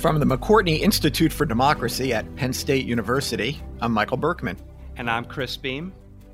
From the McCourtney Institute for Democracy at Penn State University, I'm Michael Berkman. And I'm Chris Beam.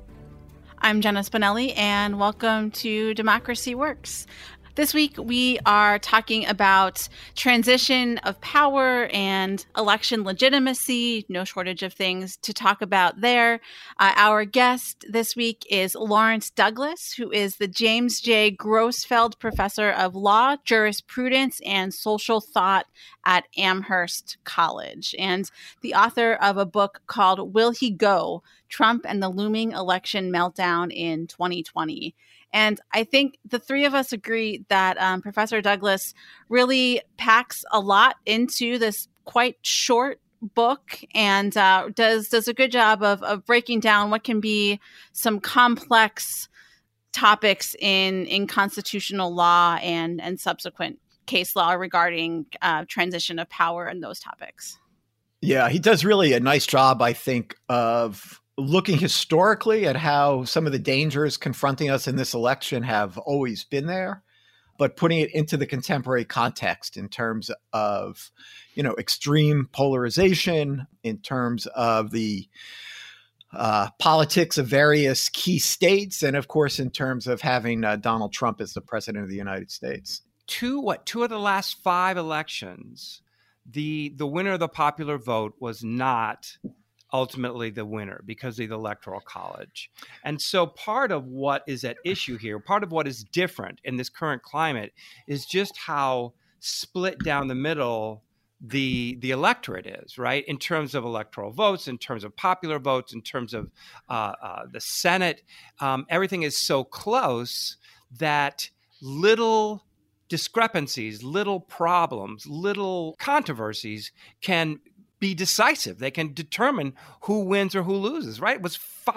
I'm Jenna Spinelli, and welcome to Democracy Works. This week, we are talking about transition of power and election legitimacy. No shortage of things to talk about there. Our guest this week is Lawrence Douglas, who is the James J. Grossfeld Professor of Law, Jurisprudence, and Social Thought at Amherst College, and the author of a book called Will He Go? Trump and the Looming Election Meltdown in 2020. And I think the three of us agree that Professor Douglas really packs a lot into this quite short book and does a good job of breaking down what can be some complex topics in constitutional law and subsequent case law regarding transition of power and those topics. Yeah, he does really a nice job, I think, of looking historically at how some of the dangers confronting us in this election have always been there, but putting it into the contemporary context in terms of, extreme polarization, in terms of the politics of various key states, and of course, in terms of having Donald Trump as the president of the United States. Two of the last 5 elections, the winner of the popular vote was not ultimately the winner because of the Electoral College. And so part of what is at issue here, part of what is different in this current climate is just how split down the middle the electorate is, right? In terms of electoral votes, in terms of popular votes, in terms of the Senate, everything is so close that little discrepancies, little problems, little controversies can be decisive. They can determine who wins or who loses, right? It was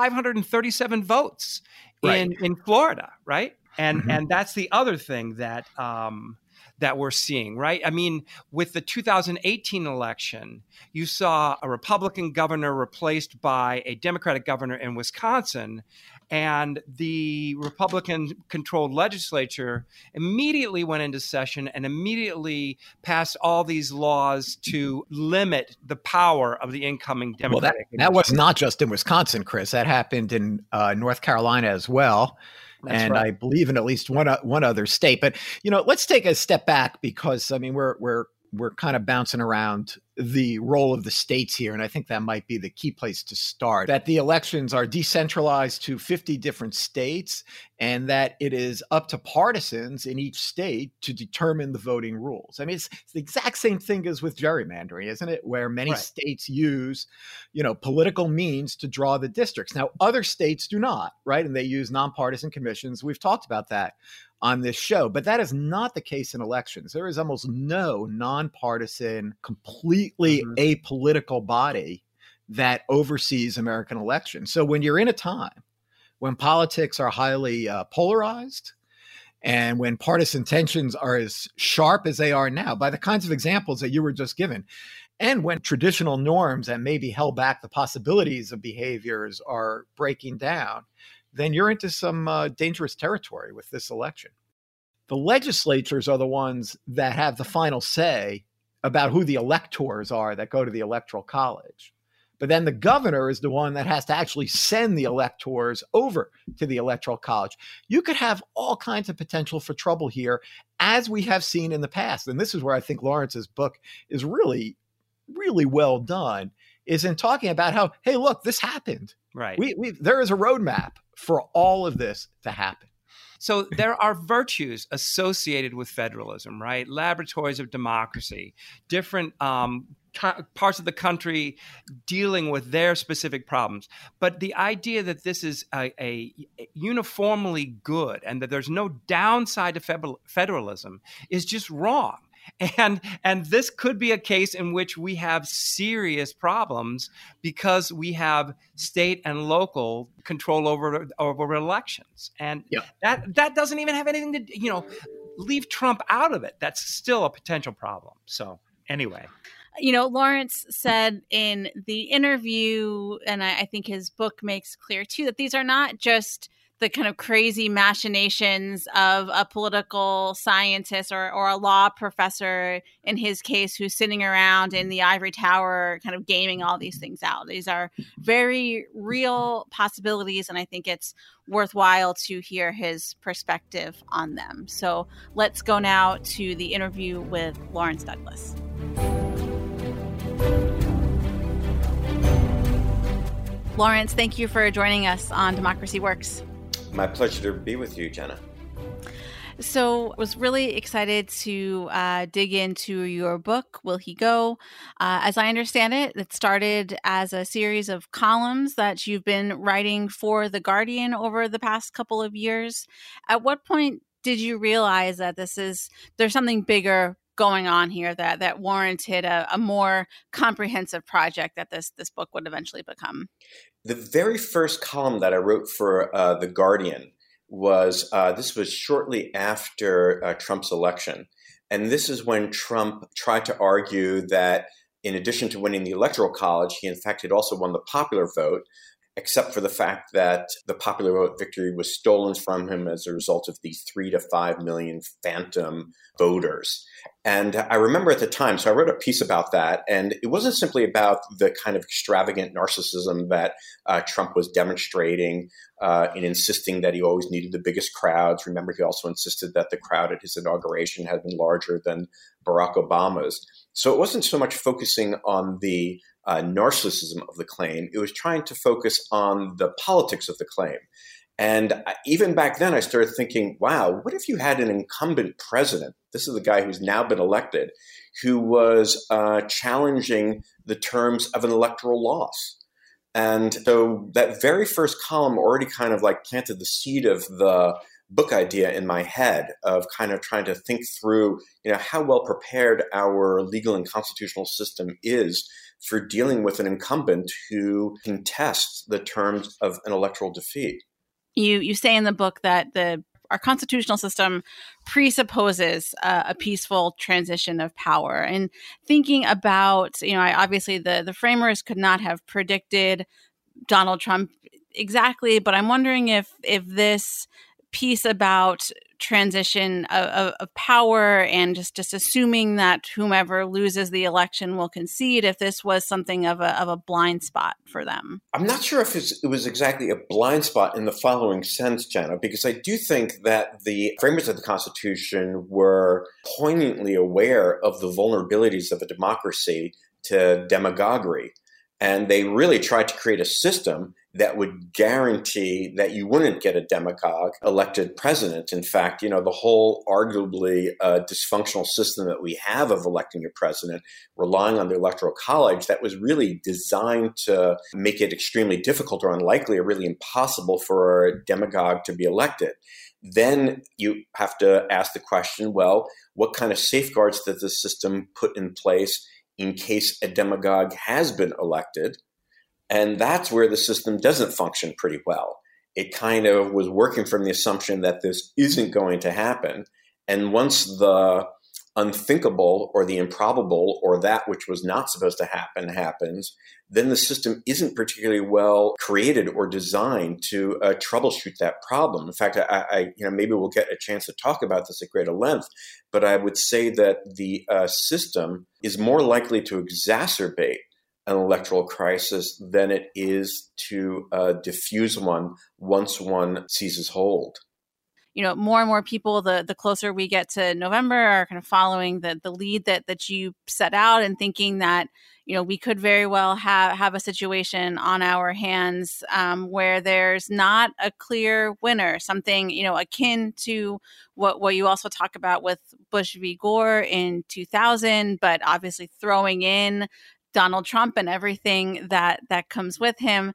537 votes in Florida, right? And that's the other thing that that we're seeing, right? I mean, with the 2018 election, you saw a Republican governor replaced by a Democratic governor in Wisconsin, and the Republican-controlled legislature immediately went into session and immediately passed all these laws to limit the power of the incoming Democratic. Well, that was not just in Wisconsin, Chris. That happened in North Carolina as well. That's right. I believe in at least one other state. But, let's take a step back because, I mean, we're kind of bouncing around the role of the states here. And I think that might be the key place to start, that the elections are decentralized to 50 different states and that it is up to partisans in each state to determine the voting rules. I mean, it's the exact same thing as with gerrymandering, isn't it? Where many states use, political means to draw the districts. Now, other states do not, right? And they use nonpartisan commissions. We've talked about that on this show, but that is not the case in elections. There is almost no nonpartisan, completely apolitical body that oversees American elections. So when you're in a time when politics are highly polarized and when partisan tensions are as sharp as they are now, by the kinds of examples that you were just given, and when traditional norms that maybe held back the possibilities of behaviors are breaking down, then you're into some dangerous territory with this election. The legislatures are the ones that have the final say about who the electors are that go to the Electoral College. But then the governor is the one that has to actually send the electors over to the Electoral College. You could have all kinds of potential for trouble here, as we have seen in the past. And this is where I think Lawrence's book is really, really well done, is in talking about how, hey, look, this happened. Right. There is a roadmap for all of this to happen. So there are virtues associated with federalism, right? Laboratories of democracy, different parts of the country dealing with their specific problems. But the idea that this is a uniformly good and that there's no downside to federalism is just wrong. And this could be a case in which we have serious problems because we have state and local control over elections. And that doesn't even have anything to, leave Trump out of it. That's still a potential problem. So anyway. Lawrence said in the interview, and I think his book makes clear too, that these are not just the kind of crazy machinations of a political scientist or a law professor, in his case, who's sitting around in the ivory tower kind of gaming all these things out. These are very real possibilities, and I think it's worthwhile to hear his perspective on them. So let's go now to the interview with Lawrence Douglas. Lawrence, thank you for joining us on Democracy Works. My pleasure to be with you, Jenna. So I was really excited to dig into your book, Will He Go? As I understand it, it started as a series of columns that you've been writing for The Guardian over the past couple of years. At what point did you realize that there's something bigger going on here that warranted a more comprehensive project that this book would eventually become? The very first column that I wrote for The Guardian was, this was shortly after Trump's election. And this is when Trump tried to argue that in addition to winning the Electoral College, he in fact had also won the popular vote, except for the fact that the popular vote victory was stolen from him as a result of these 3 to 5 million phantom voters. And I remember at the time, so I wrote a piece about that, and it wasn't simply about the kind of extravagant narcissism that Trump was demonstrating in insisting that he always needed the biggest crowds. Remember, he also insisted that the crowd at his inauguration had been larger than Barack Obama's. So it wasn't so much focusing on the narcissism of the claim. It was trying to focus on the politics of the claim. And even back then, I started thinking, wow, what if you had an incumbent president? This is the guy who's now been elected, who was challenging the terms of an electoral loss. And so that very first column already kind of like planted the seed of the book idea in my head of kind of trying to think through, how well prepared our legal and constitutional system is for dealing with an incumbent who contests the terms of an electoral defeat. You say in the book that our constitutional system presupposes a peaceful transition of power. And thinking about, obviously the framers could not have predicted Donald Trump exactly, but I'm wondering if this piece about transition of power and just assuming that whomever loses the election will concede, if this was something of a blind spot for them. I'm not sure if it was exactly a blind spot in the following sense, Jenna, because I do think that the framers of the Constitution were poignantly aware of the vulnerabilities of a democracy to demagoguery. And they really tried to create a system that would guarantee that you wouldn't get a demagogue elected president. In fact, the whole arguably dysfunctional system that we have of electing a president, relying on the Electoral College, that was really designed to make it extremely difficult or unlikely or really impossible for a demagogue to be elected. Then you have to ask the question, well, what kind of safeguards does the system put in place in case a demagogue has been elected? And that's where the system doesn't function pretty well. It kind of was working from the assumption that this isn't going to happen. And once the unthinkable or the improbable or that which was not supposed to happen happens, then the system isn't particularly well created or designed to troubleshoot that problem. In fact, I maybe we'll get a chance to talk about this at greater length, but I would say that the system is more likely to exacerbate an electoral crisis than it is to diffuse one once one seizes hold. More and more people, the closer we get to November, are kind of following the lead that you set out and thinking that, we could very well have a situation on our hands where there's not a clear winner, something, akin to what you also talk about with Bush v. Gore in 2000, but obviously throwing in Donald Trump and everything that comes with him.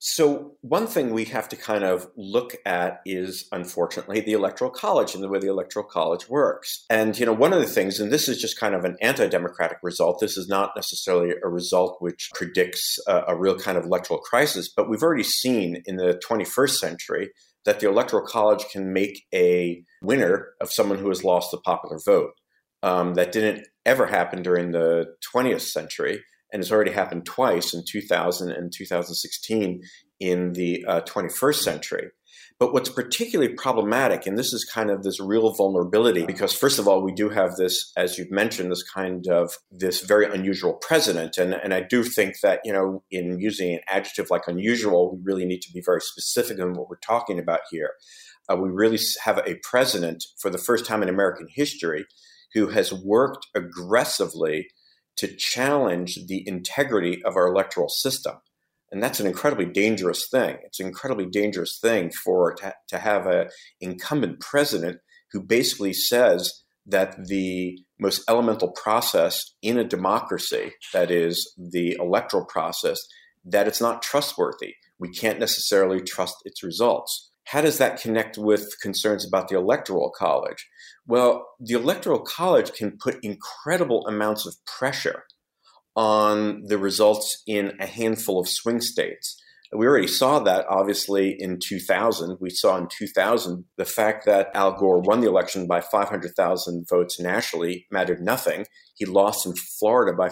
So one thing we have to kind of look at is, unfortunately, the Electoral College and the way the Electoral College works. And, one of the things, and this is just kind of an anti-democratic result, this is not necessarily a result which predicts a real kind of electoral crisis, but we've already seen in the 21st century that the Electoral College can make a winner of someone who has lost the popular vote. That didn't ever happen during the 20th century. And it's already happened twice in 2000 and 2016 in the 21st century. But what's particularly problematic, and this is kind of this real vulnerability, because first of all, we do have this, as you've mentioned, this very unusual president. And I do think that, in using an adjective like unusual, we really need to be very specific in what we're talking about here. We really have a president for the first time in American history who has worked aggressively to challenge the integrity of our electoral system. And that's an incredibly dangerous thing. It's an incredibly dangerous thing to have an incumbent president who basically says that the most elemental process in a democracy, that is the electoral process, that it's not trustworthy. We can't necessarily trust its results. How does that connect with concerns about the Electoral College? Well, the Electoral College can put incredible amounts of pressure on the results in a handful of swing states. We already saw that, obviously, in 2000. We saw in 2000 the fact that Al Gore won the election by 500,000 votes nationally mattered nothing. He lost in Florida by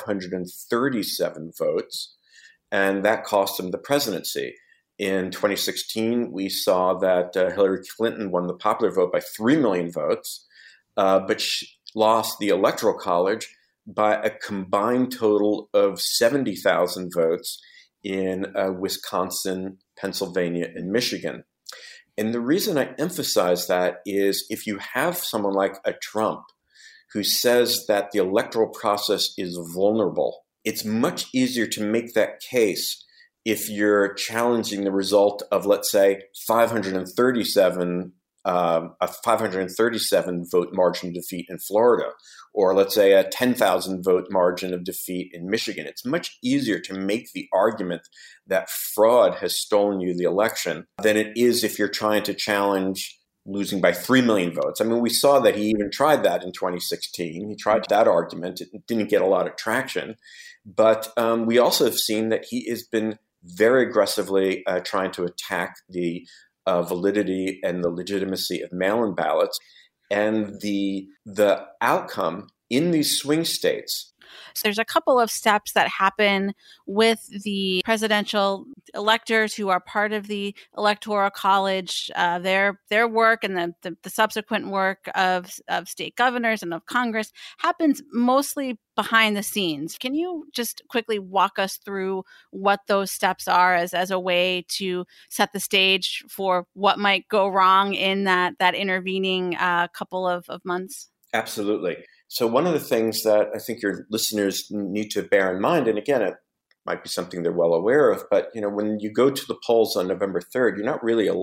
537 votes, and that cost him the presidency. In 2016, we saw that Hillary Clinton won the popular vote by 3 million votes, but she lost the Electoral College by a combined total of 70,000 votes in Wisconsin, Pennsylvania, and Michigan. And the reason I emphasize that is if you have someone like a Trump who says that the electoral process is vulnerable, it's much easier to make that case if you're challenging the result of, let's say, 537 a 537 vote margin of defeat in Florida, or let's say a 10,000 vote margin of defeat in Michigan. It's much easier to make the argument that fraud has stolen you the election than it is if you're trying to challenge losing by 3 million votes. I mean, we saw that he even tried that in 2016. He tried that argument. It didn't get a lot of traction. But we also have seen that he has been very aggressively trying to attack the validity and the legitimacy of mail-in ballots, and the outcome in these swing states. So there's a couple of steps that happen with the presidential electors who are part of the Electoral College, their work and the subsequent work of state governors and of Congress happens mostly behind the scenes. Can you just quickly walk us through what those steps are as a way to set the stage for what might go wrong in that intervening couple of months? Absolutely. So one of the things that I think your listeners need to bear in mind, and again, it might be something they're well aware of, but when you go to the polls on November 3rd, you're not really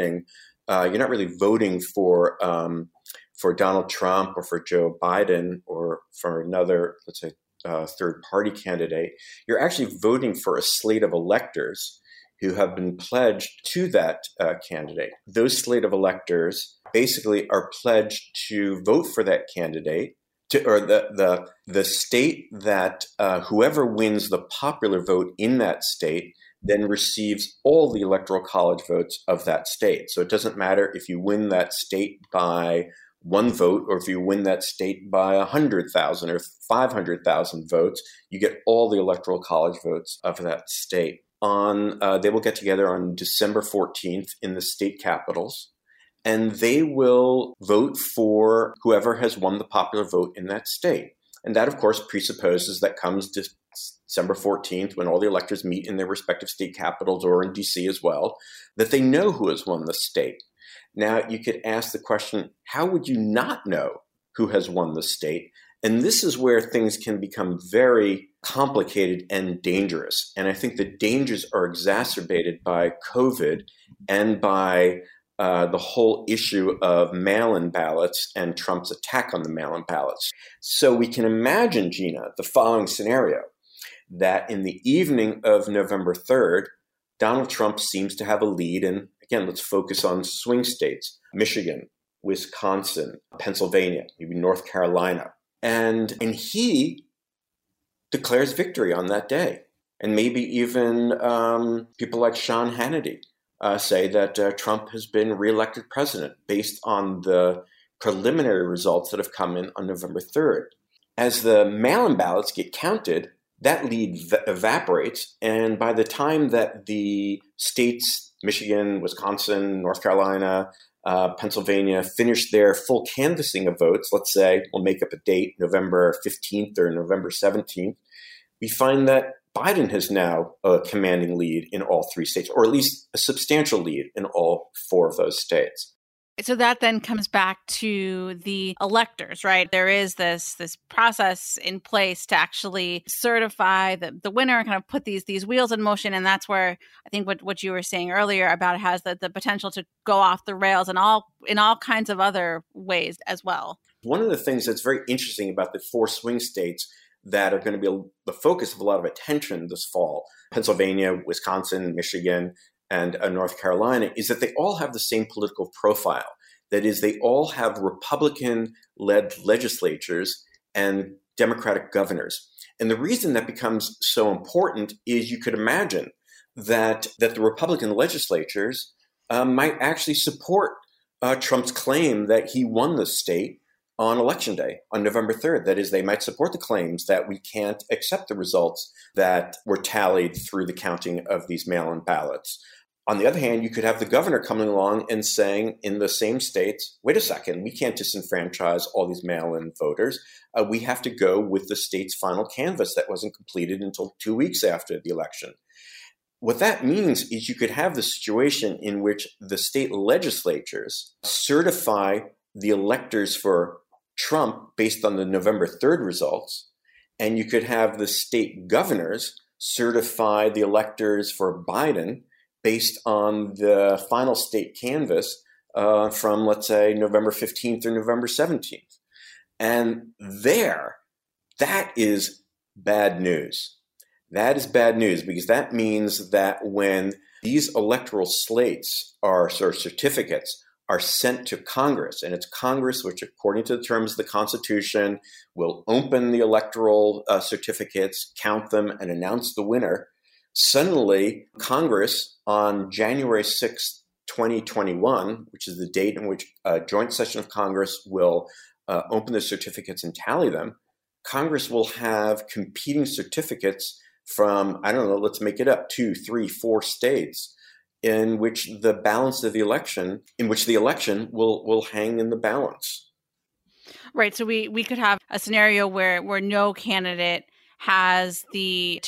voting for Donald Trump or for Joe Biden or for another, let's say, third party candidate. You're actually voting for a slate of electors who have been pledged to that candidate. Those slate of electors basically are pledged to vote for that candidate, or the state that whoever wins the popular vote in that state then receives all the Electoral College votes of that state. So it doesn't matter if you win that state by one vote or if you win that state by 100,000 or 500,000 votes, you get all the Electoral College votes of that state. They will get together on December 14th in the state capitals, and they will vote for whoever has won the popular vote in that state. And that, of course, presupposes that comes December 14th, when all the electors meet in their respective state capitals or in D.C. as well, that they know who has won the state. Now, you could ask the question, how would you not know who has won the state? And this is where things can become very complicated and dangerous. And I think the dangers are exacerbated by COVID and by the whole issue of mail-in ballots and Trump's attack on the mail-in ballots. So we can imagine, Gina, the following scenario, that in the evening of November 3rd, Donald Trump seems to have a lead. And again, let's focus on swing states, Michigan, Wisconsin, Pennsylvania, maybe North Carolina. And he declares victory on that day. And maybe even people like Sean Hannity say that Trump has been reelected president based on the preliminary results that have come in on November 3rd. As the mail-in ballots get counted, that lead evaporates. And by the time that the states Michigan, Wisconsin, North Carolina, Pennsylvania finished their full canvassing of votes, let's say we'll make up a date, November 15th or November 17th, we find that Biden has now a commanding lead in all 3 states, or at least a substantial lead in all 4 of those states. So that then comes back to the electors, right? There is this process in place to actually certify the winner and kind of put these wheels in motion. And that's where I think what you were saying earlier about it has the potential to go off the rails in all kinds of other ways as well. One of the things that's very interesting about the 4 swing states that are going to be the focus of a lot of attention this fall, Pennsylvania, Wisconsin, Michigan, and North Carolina, is that they all have the same political profile. That is, they all have Republican-led legislatures and Democratic governors. And the reason that becomes so important is you could imagine that the Republican legislatures might actually support Trump's claim that he won the state on Election Day, on November 3rd. That is, they might support the claims that we can't accept the results that were tallied through the counting of these mail-in ballots. On the other hand, you could have the governor coming along and saying in the same states, wait a second, we can't disenfranchise all these mail-in voters. We have to go with the state's final canvass that wasn't completed until 2 weeks after the election. What that means is you could have the situation in which the state legislatures certify the electors for Trump based on the November 3rd results, and you could have the state governors certify the electors for Biden based on the final state canvass from, let's say, November 15th or November 17th. And that is bad news. That is bad news because that means that when these electoral slates or certificates are sent to Congress, and it's Congress which, according to the terms of the Constitution, will open the electoral certificates, count them, and announce the winner, suddenly Congress on January 6, 2021, which is the date in which a joint session of Congress will open the certificates and tally them, Congress will have competing certificates from, I don't know, let's make it up, 2, 3, 4 states in which the balance of the election, in which the election will hang in the balance. Right. So we could have a scenario where no candidate has the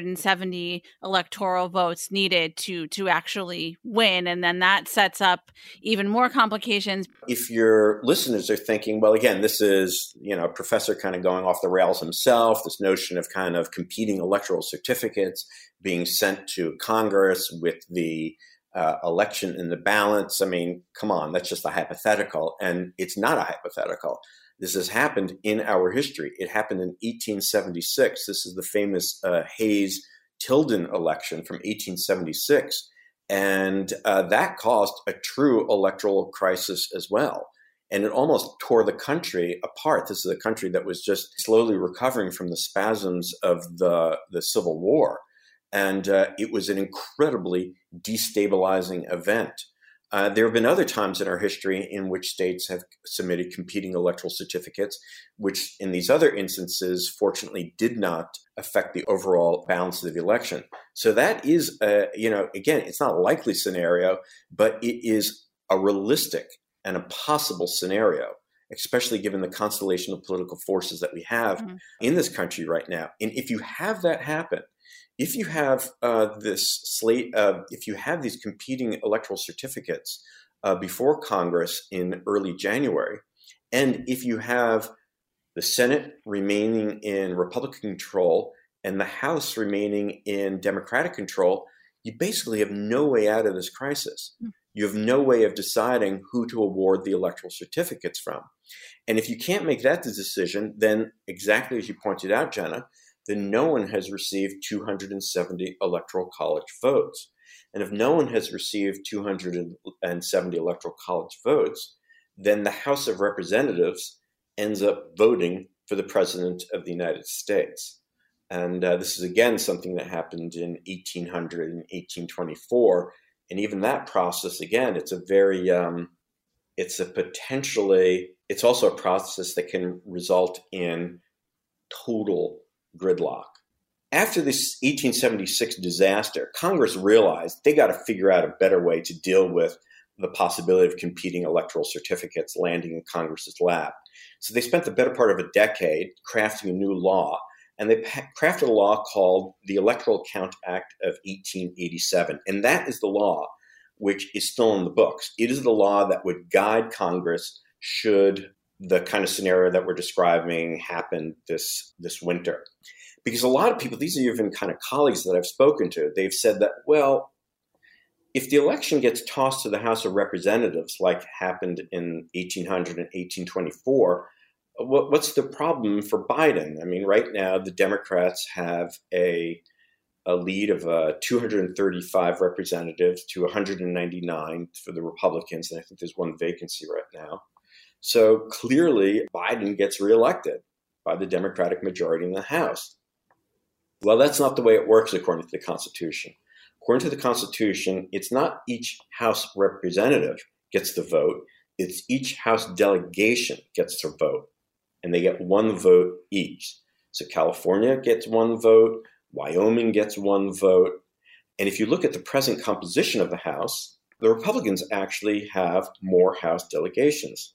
270 electoral votes needed to actually win. And then that sets up even more complications. If your listeners are thinking, well, again, this is, a professor kind of going off the rails himself, this notion of kind of competing electoral certificates being sent to Congress with the election in the balance. I mean, come on, that's just a hypothetical. And it's not a hypothetical. This has happened in our history. It happened in 1876. This is the famous Hayes-Tilden election from 1876. And that caused a true electoral crisis as well. And it almost tore the country apart. This is a country that was just slowly recovering from the spasms of the Civil War. And it was an incredibly destabilizing event. There have been other times in our history in which states have submitted competing electoral certificates, which in these other instances, fortunately, did not affect the overall balance of the election. So that is, again, it's not a likely scenario, but it is a realistic and a possible scenario, especially given the constellation of political forces that we have in this country right now. And if you have that happen, if you have this slate, if you have these competing electoral certificates before Congress in early January, and if you have the Senate remaining in Republican control and the House remaining in Democratic control, you basically have no way out of this crisis. You have no way of deciding who to award the electoral certificates from. And if you can't make that decision, then exactly as you pointed out, Jenna, then no one has received 270 electoral college votes. And if no one has received 270 electoral college votes, then the House of Representatives ends up voting for the President of the United States. And this is, again, something that happened in 1800 and 1824. And even that process, again, it's also a process that can result in total gridlock. After this 1876 disaster, Congress realized they got to figure out a better way to deal with the possibility of competing electoral certificates landing in Congress's lap. So they spent the better part of a decade crafting a new law, and they crafted a law called the Electoral Count Act of 1887. And that is the law which is still in the books. It is the law that would guide Congress should the kind of scenario that we're describing happen this winter. Because a lot of people, these are even kind of colleagues that I've spoken to, they've said that, well, if the election gets tossed to the House of Representatives, like happened in 1800 and 1824, what's the problem for Biden? I mean, right now, the Democrats have a lead of 235 representatives to 199 for the Republicans, and I think there's one vacancy right now. So clearly, Biden gets reelected by the Democratic majority in the House. Well, that's not the way it works according to the Constitution. According to the Constitution, it's not each House representative gets to vote. It's each House delegation gets to vote, and they get one vote each. So California gets one vote, Wyoming gets one vote. And if you look at the present composition of the House, the Republicans actually have more House delegations,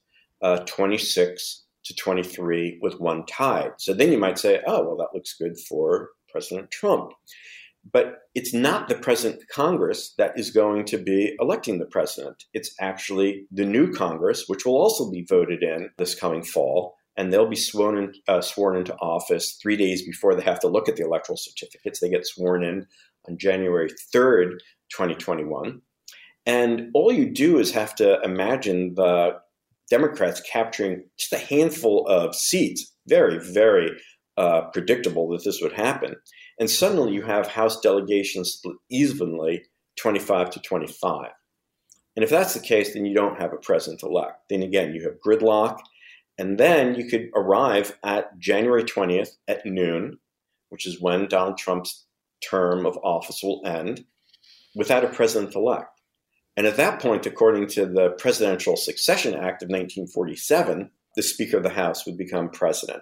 26 to 23 with one tied. So then you might say, oh, well, that looks good for President Trump. But it's not the present Congress that is going to be electing the president. It's actually the new Congress, which will also be voted in this coming fall. And they'll be sworn into office 3 days before they have to look at the electoral certificates. They get sworn in on January 3rd, 2021. And all you do is have to imagine the Democrats capturing just a handful of seats. Very, very predictable that this would happen. And suddenly you have House delegations split evenly, 25 to 25. And if that's the case, then you don't have a president-elect. Then again, you have gridlock. And then you could arrive at January 20th at noon, which is when Donald Trump's term of office will end, without a president-elect. And at that point, according to the Presidential Succession Act of 1947, the Speaker of the House would become president.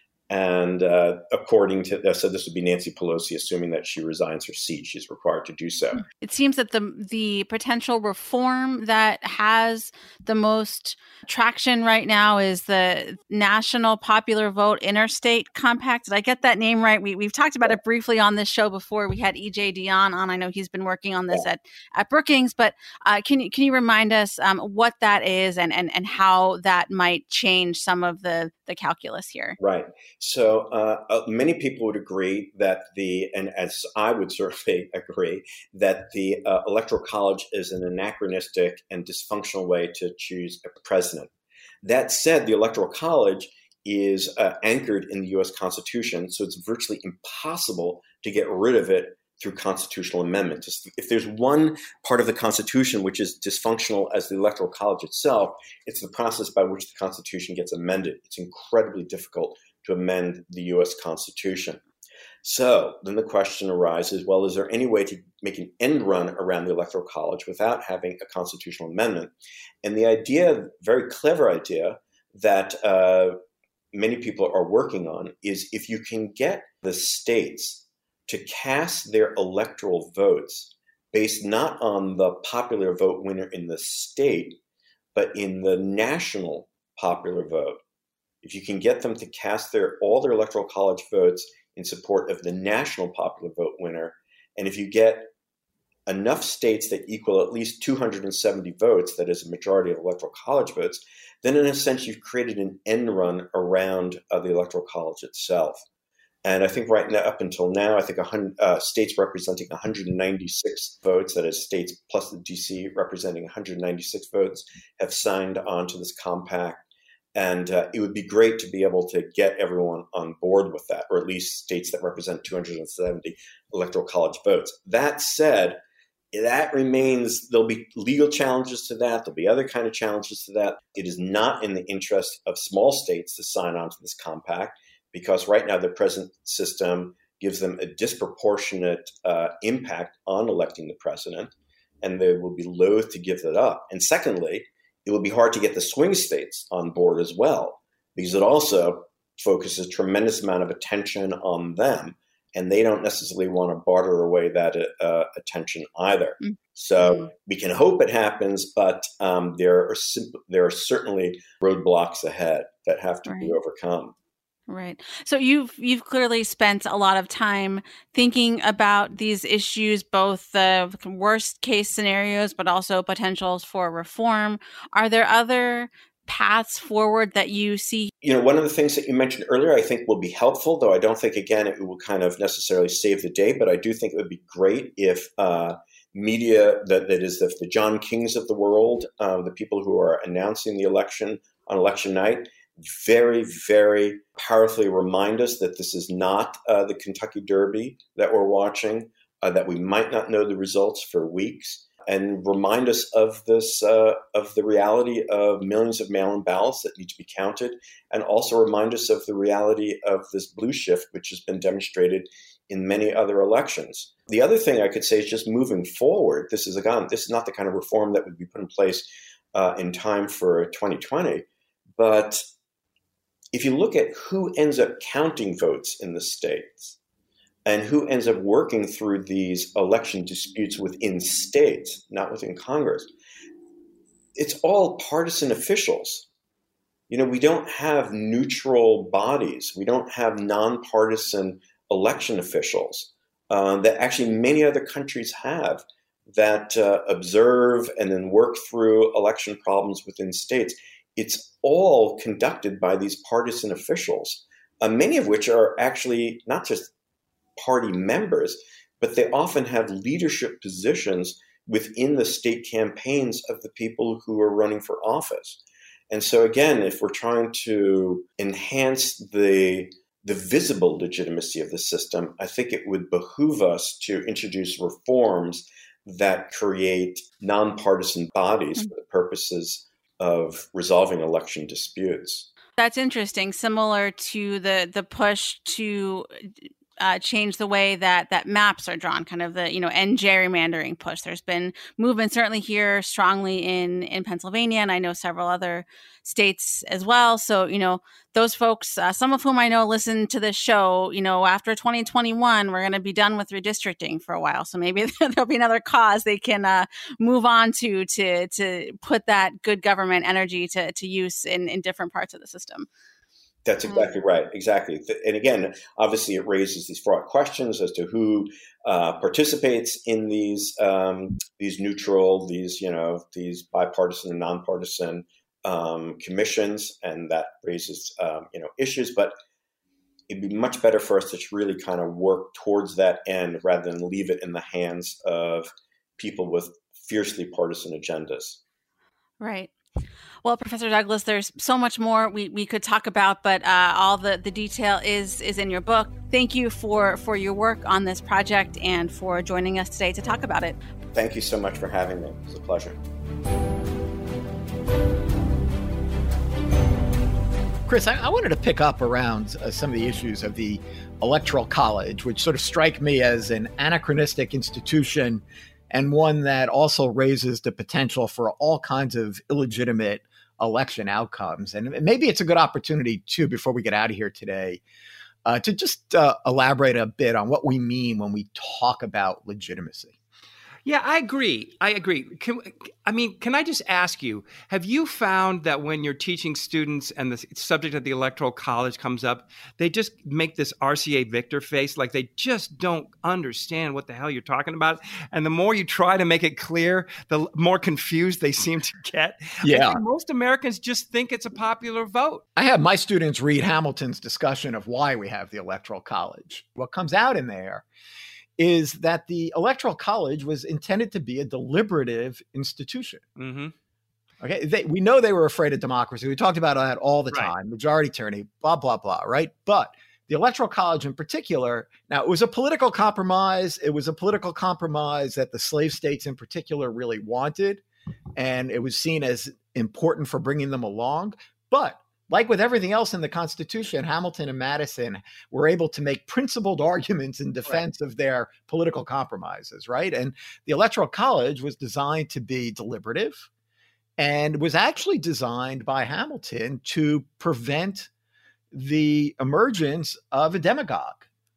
And according to so this would be Nancy Pelosi, assuming that she resigns her seat. She's required to do so. It seems that the potential reform that has the most traction right now is the National Popular Vote Interstate Compact. Did I get that name right? We've talked about it briefly on this show before. We had E.J. Dionne on. I know he's been working on this at Brookings. But can you remind us what that is and how that might change some of the calculus here? Right. So many people would agree that and as I would certainly agree, that the Electoral College is an anachronistic and dysfunctional way to choose a president. That said, the Electoral College is anchored in the U.S. Constitution, so it's virtually impossible to get rid of it through constitutional amendment. If there's one part of the Constitution which is dysfunctional as the Electoral College itself, it's the process by which the Constitution gets amended. It's incredibly difficult to amend the U.S. Constitution. So then the question arises, well, is there any way to make an end run around the Electoral College without having a constitutional amendment? And the idea, very clever idea, that many people are working on is if you can get the states to cast their electoral votes based not on the popular vote winner in the state, but in the national popular vote. If you can get them to cast all their Electoral College votes in support of the national popular vote winner, and if you get enough states that equal at least 270 votes, that is a majority of Electoral College votes, then in a sense you've created an end run around the Electoral College itself. And I think right now, up until now, I think states representing 196 votes, that is states plus the DC representing 196 votes, have signed on to this compact. And it would be great to be able to get everyone on board with that, or at least states that represent 270 Electoral College votes. That said, that remains, there'll be legal challenges to that. There'll be other kind of challenges to that. It is not in the interest of small states to sign on to this compact, because right now the present system gives them a disproportionate impact on electing the president, and they will be loath to give that up. And secondly, it will be hard to get the swing states on board as well, because it also focuses a tremendous amount of attention on them and they don't necessarily want to barter away that attention either. Mm. So we can hope it happens, but there are certainly roadblocks ahead that have to be overcome. Right. So you've clearly spent a lot of time thinking about these issues, both the worst case scenarios, but also potentials for reform. Are there other paths forward that you see? One of the things that you mentioned earlier, I think will be helpful, though I don't think, again, it will kind of necessarily save the day, but I do think it would be great if media, that is the John Kings of the world, the people who are announcing the election on election night, very, very powerfully remind us that this is not the Kentucky Derby that we're watching, that we might not know the results for weeks, and remind us of this, of the reality of millions of mail-in ballots that need to be counted, and also remind us of the reality of this blue shift, which has been demonstrated in many other elections. The other thing I could say is just moving forward. This is not the kind of reform that would be put in place in time for 2020, but if you look at who ends up counting votes in the states and who ends up working through these election disputes within states, not within Congress, it's all partisan officials. We don't have neutral bodies. We don't have nonpartisan election officials that actually many other countries have that observe and then work through election problems within states. It's all conducted by these partisan officials, many of which are actually not just party members, but they often have leadership positions within the state campaigns of the people who are running for office. And so again, if we're trying to enhance the visible legitimacy of the system, I think it would behoove us to introduce reforms that create nonpartisan bodies for the purposes of resolving election disputes. That's interesting. Similar to the push to change the way that maps are drawn, kind of the end gerrymandering push. There's been movement certainly here strongly in Pennsylvania, and I know several other states as well. So those folks, some of whom I know listen to this show, after 2021, we're going to be done with redistricting for a while. So maybe there'll be another cause they can move on to put that good government energy to use in different parts of the system. That's exactly right. Exactly. And again, obviously it raises these fraught questions as to who participates in these neutral, these bipartisan and nonpartisan commissions, and that raises issues. But it'd be much better for us to really kind of work towards that end rather than leave it in the hands of people with fiercely partisan agendas. Right. Well, Professor Douglas, there's so much more we could talk about, but all the detail is in your book. Thank you for your work on this project and for joining us today to talk about it. Thank you so much for having me. It was a pleasure. Chris, I wanted to pick up around some of the issues of the Electoral College, which sort of strike me as an anachronistic institution and one that also raises the potential for all kinds of illegitimate election outcomes. And maybe it's a good opportunity, too, before we get out of here today, to just elaborate a bit on what we mean when we talk about legitimacy. Yeah, I agree. Can I just ask you, have you found that when you're teaching students and the subject of the Electoral College comes up, they just make this RCA Victor face, like they just don't understand what the hell you're talking about? And the more you try to make it clear, the more confused they seem to get. Yeah. I think most Americans just think it's a popular vote. I have my students read Hamilton's discussion of why we have the Electoral College. What comes out in there is that the Electoral College was intended to be a deliberative institution. Mm-hmm. Okay, we know they were afraid of democracy. We talked about that all the time, majority tyranny, blah, blah, blah, right? But the Electoral College in particular, now it was a political compromise. It was a political compromise that the slave states in particular really wanted, and it was seen as important for bringing them along. But like with everything else in the Constitution, Hamilton and Madison were able to make principled arguments in defense of their political compromises, right? And the Electoral College was designed to be deliberative and was actually designed by Hamilton to prevent the emergence of a demagogue.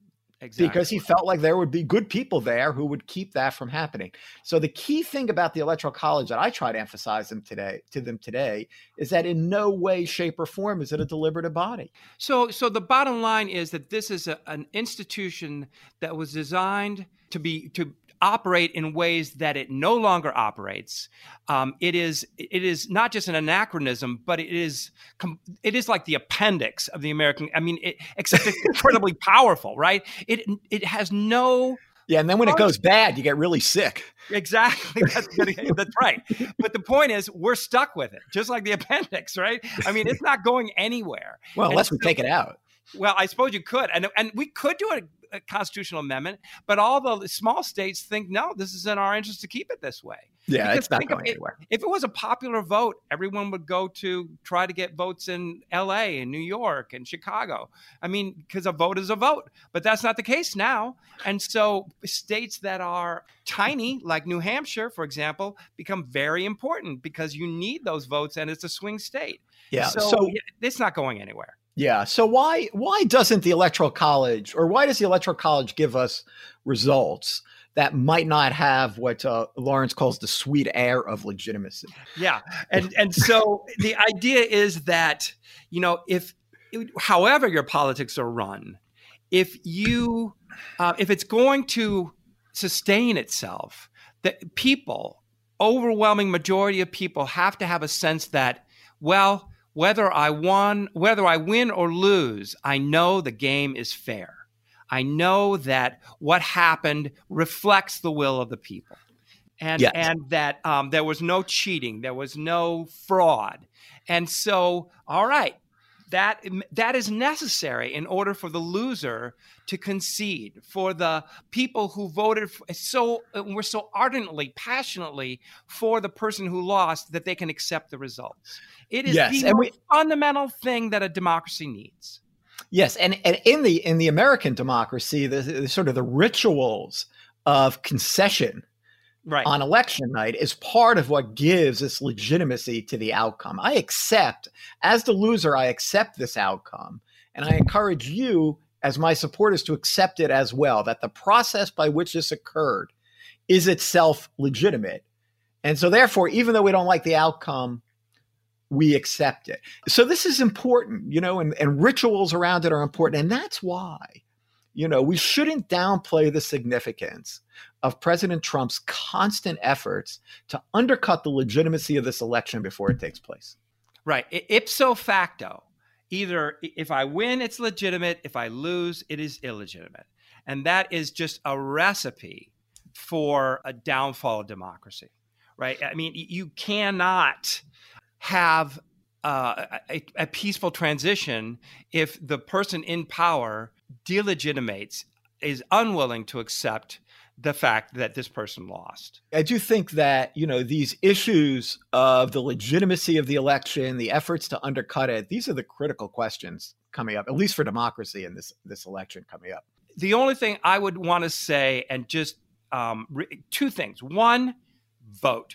Exactly. Because he felt like there would be good people there who would keep that from happening. So the key thing about the Electoral College that I try to emphasize to them today is that in no way, shape, or form is it a deliberative body. So the bottom line is that this is an institution that was designed to operate in ways that it no longer operates. It is not just an anachronism, but it is like the appendix of the American. I mean, except it's incredibly powerful, right? It has no. Yeah, and then when it goes bad, you get really sick. Exactly. That's right. But the point is, we're stuck with it, just like the appendix, right? I mean, it's not going anywhere. Well, unless we take it out. Well, I suppose you could. And we could do a constitutional amendment, but all the small states think, no, this is in our interest to keep it this way. Yeah, because it's not going anywhere. If it was a popular vote, everyone would go to try to get votes in LA and New York and Chicago. I mean, because a vote is a vote, but that's not the case now. And so states that are tiny, like New Hampshire, for example, become very important because you need those votes and it's a swing state. Yeah. So it's not going anywhere. Yeah. So why doesn't the Electoral College, or why does the Electoral College give us results that might not have what Lawrence calls the sweet air of legitimacy? Yeah. And so the idea is that, however your politics are run, if it's going to sustain itself, that people, overwhelming majority of people have to have a sense that, well, whether I win or lose, I know the game is fair. I know that what happened reflects the will of the people, and that there was no cheating, there was no fraud, and so all right, that is necessary in order for the loser to concede, for the people who voted were so ardently, passionately for the person who lost that they can accept the results. It is the most fundamental thing that a democracy needs. Yes, and in the American democracy, the sort of the rituals of concession on election night is part of what gives this legitimacy to the outcome. As the loser, I accept this outcome, and I encourage you as my supporters to accept it as well, that the process by which this occurred is itself legitimate. And so therefore, even though we don't like the outcome, we accept it. So this is important, and rituals around it are important. And that's why, we shouldn't downplay the significance of President Trump's constant efforts to undercut the legitimacy of this election before it takes place. Right. Ipso facto, either if I win, it's legitimate. If I lose, it is illegitimate. And that is just a recipe for a downfall of democracy, right? I mean, you cannot have a peaceful transition if the person in power delegitimates, is unwilling to accept the fact that this person lost. I do think that, these issues of the legitimacy of the election, the efforts to undercut it, these are the critical questions coming up, at least for democracy in this election coming up. The only thing I would want to say, and just two things. One, vote.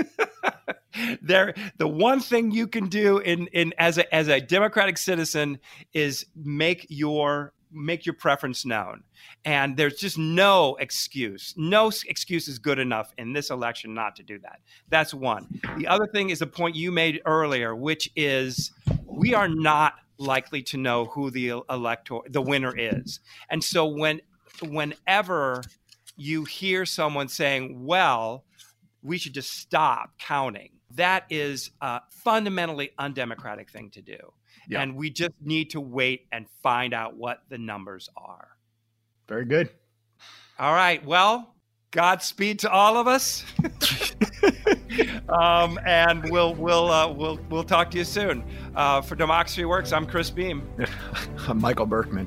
The one thing you can do as a democratic citizen is make your preference known, and there's just no excuse. No excuse is good enough in this election not to do that. That's one. The other thing is a point you made earlier, which is we are not likely to know who the winner is, and so whenever you hear someone saying, "Well, we should just stop counting," that is a fundamentally undemocratic thing to do. Yeah. And we just need to wait and find out what the numbers are. Very good. All right. Well, Godspeed to all of us. And we'll talk to you soon. For Democracy Works, I'm Chris Beam. I'm Michael Berkman.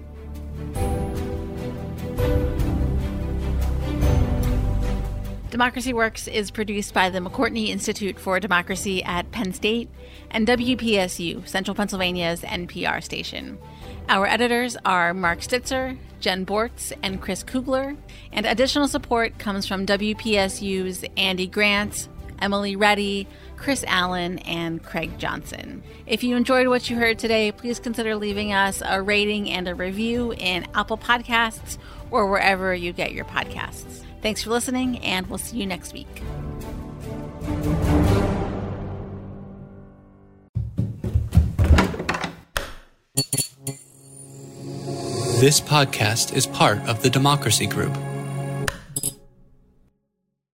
Democracy Works is produced by the McCourtney Institute for Democracy at Penn State and WPSU, Central Pennsylvania's NPR station. Our editors are Mark Stitzer, Jen Bortz, and Chris Kugler, and additional support comes from WPSU's Andy Grant, Emily Reddy, Chris Allen, and Craig Johnson. If you enjoyed what you heard today, please consider leaving us a rating and a review in Apple Podcasts or wherever you get your podcasts. Thanks for listening, and we'll see you next week. This podcast is part of the Democracy Group,